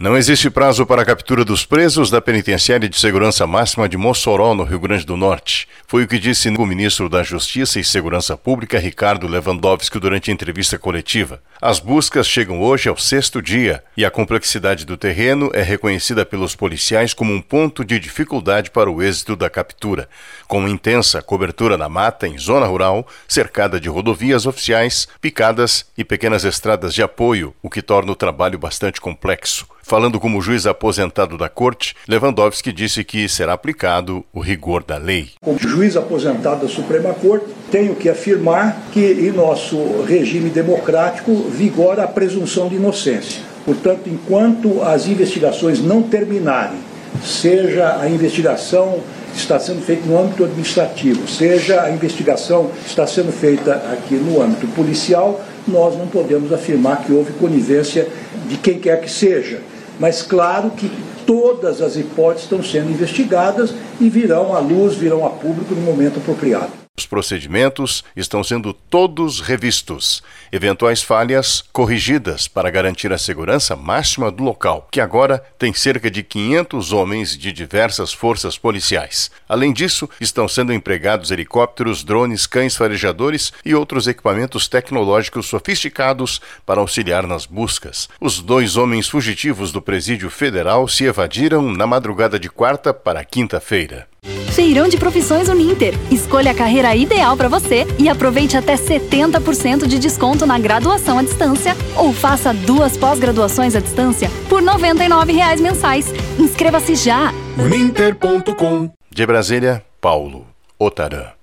Não existe prazo para a captura dos presos da Penitenciária de Segurança Máxima de Mossoró, no Rio Grande do Norte. Foi o que disse o ministro da Justiça e Segurança Pública, Ricardo Lewandowski, durante a entrevista coletiva. As buscas chegam hoje ao 6º dia e a complexidade do terreno é reconhecida pelos policiais como um ponto de dificuldade para o êxito da captura. Com intensa cobertura na mata, em zona rural, cercada de rodovias oficiais, picadas e pequenas estradas de apoio, o que torna o trabalho bastante complexo. Falando como juiz aposentado da Corte, Lewandowski disse que será aplicado o rigor da lei. Como juiz aposentado da Suprema Corte, tenho que afirmar que em nosso regime democrático vigora a presunção de inocência. Portanto, enquanto as investigações não terminarem, seja a investigação que está sendo feita no âmbito administrativo, seja a investigação que está sendo feita aqui no âmbito policial, nós não podemos afirmar que houve conivência de quem quer que seja. Mas claro que todas as hipóteses estão sendo investigadas e virão à luz, virão a público no momento apropriado. Os procedimentos estão sendo todos revistos, eventuais falhas corrigidas para garantir a segurança máxima do local, que agora tem cerca de 500 homens de diversas forças policiais. Além disso, estão sendo empregados helicópteros, drones, cães farejadores e outros equipamentos tecnológicos sofisticados para auxiliar nas buscas. Os 2 homens fugitivos do Presídio Federal se evadiram na madrugada de quarta para quinta-feira. Feirão de Profissões Uninter. Escolha a carreira ideal para você e aproveite até 70% de desconto na graduação à distância ou faça 2 pós-graduações à distância por R$ 99,00 mensais. Inscreva-se já! Uninter.com. De Brasília, Paulo Otarã.